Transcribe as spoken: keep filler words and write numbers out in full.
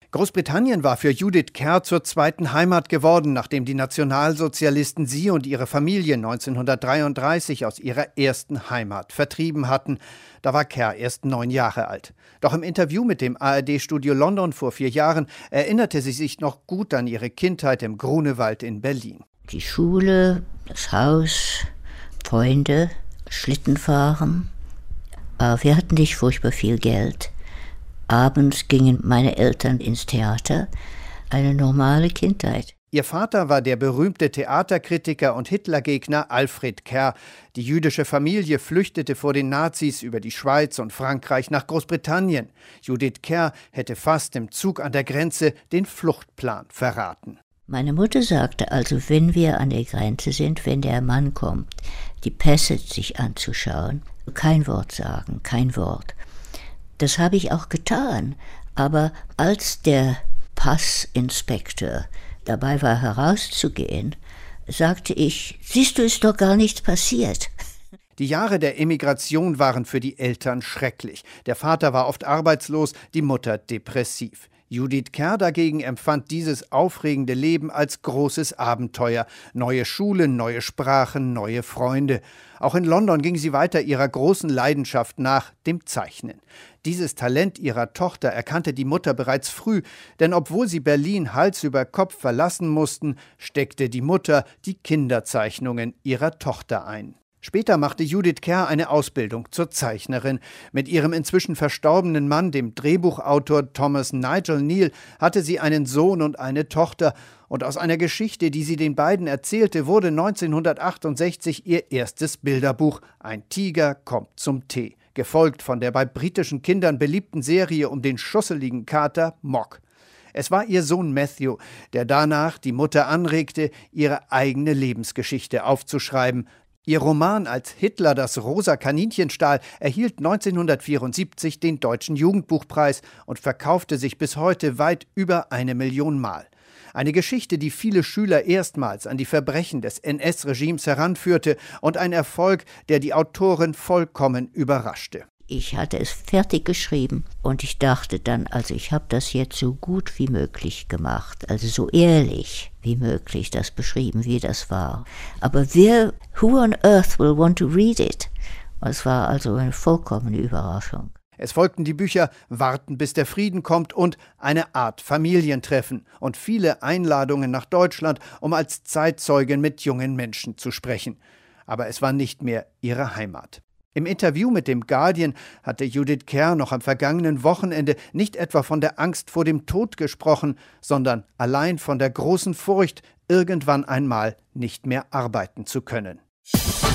Großbritannien war für Judith Kerr zur zweiten Heimat geworden, nachdem die Nationalsozialisten sie und ihre Familie neunzehnhundertdreiunddreißig aus ihrer ersten Heimat vertrieben hatten. Da war Kerr erst neun Jahre alt. Doch im Interview mit dem A R D-Studio London vor vier Jahren erinnerte sie sich noch gut an ihre Kindheit im Grunewald in Berlin. Die Schule, das Haus, Freunde, Schlittenfahren. Aber wir hatten nicht furchtbar viel Geld. Abends gingen meine Eltern ins Theater. Eine normale Kindheit. Ihr Vater war der berühmte Theaterkritiker und Hitlergegner Alfred Kerr. Die jüdische Familie flüchtete vor den Nazis über die Schweiz und Frankreich nach Großbritannien. Judith Kerr hätte fast im Zug an der Grenze den Fluchtplan verraten. Meine Mutter sagte also, wenn wir an der Grenze sind, wenn der Mann kommt, die Pässe sich anzuschauen, kein Wort sagen, kein Wort. Das habe ich auch getan, aber als der Passinspektor dabei war herauszugehen, sagte ich, siehst du, ist doch gar nichts passiert. Die Jahre der Emigration waren für die Eltern schrecklich. Der Vater war oft arbeitslos, die Mutter depressiv. Judith Kerr dagegen empfand dieses aufregende Leben als großes Abenteuer. Neue Schulen, neue Sprachen, neue Freunde. Auch in London ging sie weiter ihrer großen Leidenschaft nach, dem Zeichnen. Dieses Talent ihrer Tochter erkannte die Mutter bereits früh, denn obwohl sie Berlin Hals über Kopf verlassen mussten, steckte die Mutter die Kinderzeichnungen ihrer Tochter ein. Später machte Judith Kerr eine Ausbildung zur Zeichnerin. Mit ihrem inzwischen verstorbenen Mann, dem Drehbuchautor Thomas Nigel Neal, hatte sie einen Sohn und eine Tochter. Und aus einer Geschichte, die sie den beiden erzählte, wurde neunzehnhundertachtundsechzig ihr erstes Bilderbuch »Ein Tiger kommt zum Tee«, gefolgt von der bei britischen Kindern beliebten Serie um den schusseligen Kater Mock. Es war ihr Sohn Matthew, der danach die Mutter anregte, ihre eigene Lebensgeschichte aufzuschreiben. Ihr Roman »Als Hitler das rosa Kaninchen stahl« erhielt neunzehnhundertvierundsiebzig den Deutschen Jugendbuchpreis und verkaufte sich bis heute weit über eine Million Mal. Eine Geschichte, die viele Schüler erstmals an die Verbrechen des N S-Regimes heranführte und ein Erfolg, der die Autorin vollkommen überraschte. Ich hatte es fertig geschrieben und ich dachte dann, also ich habe das jetzt so gut wie möglich gemacht, also so ehrlich wie möglich das beschrieben, wie das war. Aber wer, who on earth will want to read it? Es war also eine vollkommene Überraschung. Es folgten die Bücher »Warten, bis der Frieden kommt« und »Eine Art Familientreffen« und viele Einladungen nach Deutschland, um als Zeitzeugin mit jungen Menschen zu sprechen. Aber es war nicht mehr ihre Heimat. Im Interview mit dem Guardian hatte Judith Kerr noch am vergangenen Wochenende nicht etwa von der Angst vor dem Tod gesprochen, sondern allein von der großen Furcht, irgendwann einmal nicht mehr arbeiten zu können.